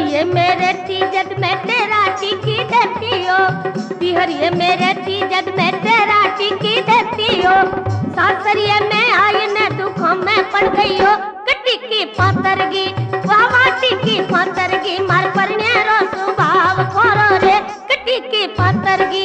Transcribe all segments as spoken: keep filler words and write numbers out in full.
बिहरिए मेरे तीजत में तेरा टिकी देती हो, बिहरिए मेरे तीजत में तेरा टिकी देती हो। सासरिये में आई ने दुखों में पड़ गई हो, टिकी पातरगी वावा टिकी पातरगी मार परने रो स्वभाव खोरो रे टिकी पातरगी।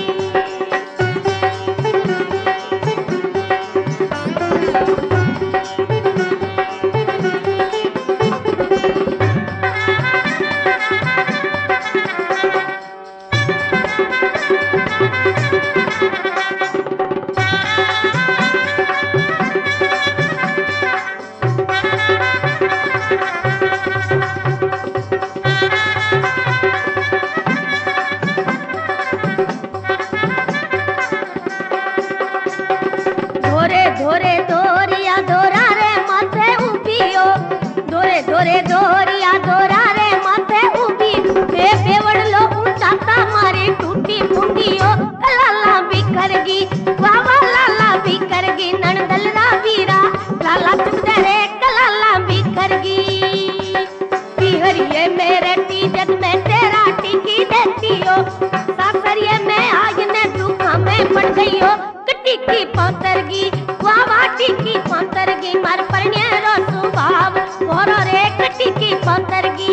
धोरे धोरिया धोरा रे माथे उबियो, धोरे धोरे धोरिया धोरा रे माथे उबी। हे बेवड़लो ऊंचाता मारी टूटी फुंडियो, लाला बिखरगी वावा लाला बिखरगी नणदलरा वीरा लाला चुगदे रे लाला बिखरगी। बिहरिए मेरे तीजत में तेरा टिकी देती हो, सासरिये में आज ने दुखा में पड़ गई हो टिकी पातरगी वावा टिकी पातरगी मार परने रो स्वभाव खोरो रे टिकी पातरगी।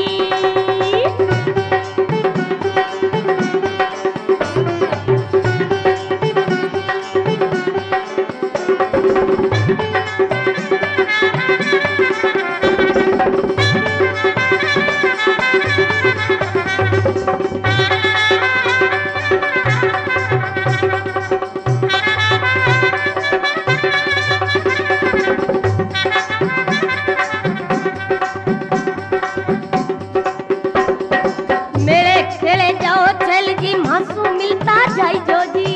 मासू मिलता जाई जो जी,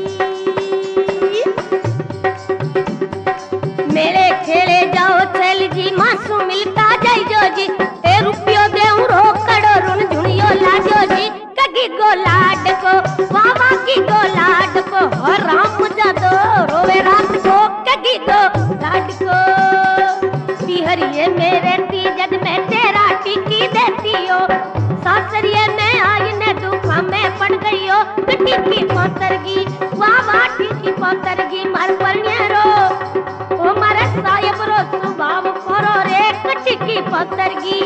मेरे खेले जाओ चल जी मासू मिलता जाई जो जी। ए रुपयो देऊं रो कड़ो रुन झुनियो लाजो जी, कगी गो लाड को वावा की गो लाड को हो राम जादो रोवे रात को कगी गो लाड को। बिहरिए मेरे तीजत में तेरा टिकी देती हो, सासरिये में आई ने दुखा में पड़ गई हो टिकी पातरगी वावा टिकी पातरगी मार परने रो ओ मारे साहेब रो स्वभाव खोरो रे टिकी पातरगी।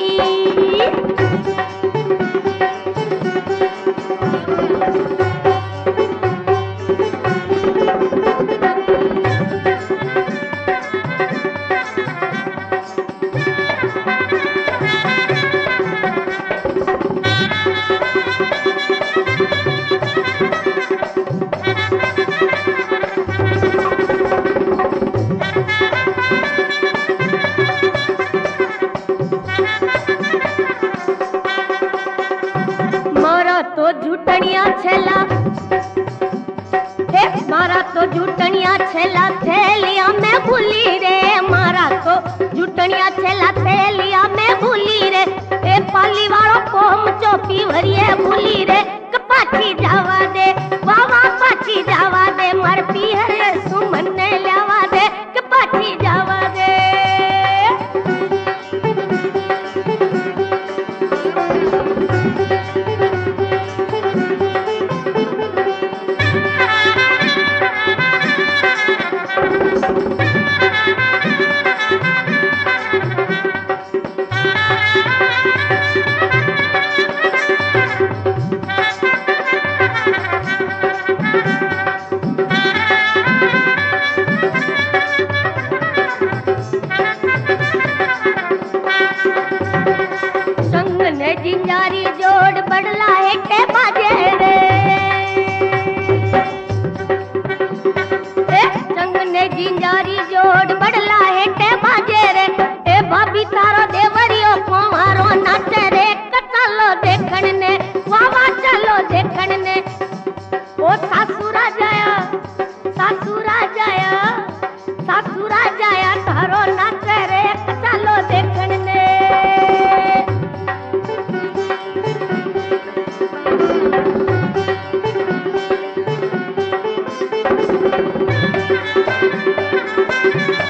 तो झूठनिया छेला हे मारा तो झूठनिया छेला थैलिया में भूली रे, मारा तो झूठनिया छेला थैलिया में भूली रे। ए पाली वालो कोम चौपी भरिए भूली रे पाछी जावा दे वावा पाछी जावा दे मर पीहरे सुमन ने लावा दे पाछी जावा दे। जिंजारी जोड़ बड़ला हेटे बाजे रे, ए संग ने जिंजारी जोड़ बड़ला हेटे बाजे रे। ए भाभी तारो देवरियो कुंवारो नाचे रे चलो देखण ने वावा चलो देखण ने। ओ सासुरा जाया सासुरा जाया सासुरा जाया तारो नाचे रे चलो देखण ने। Thank you.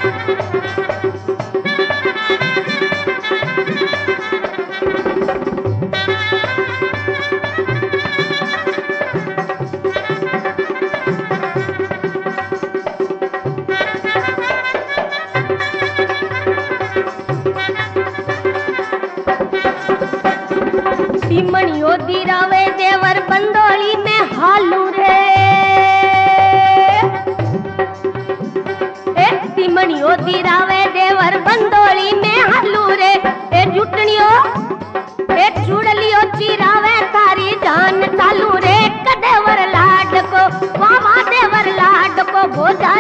वाह वाह देवर लाड को भोजा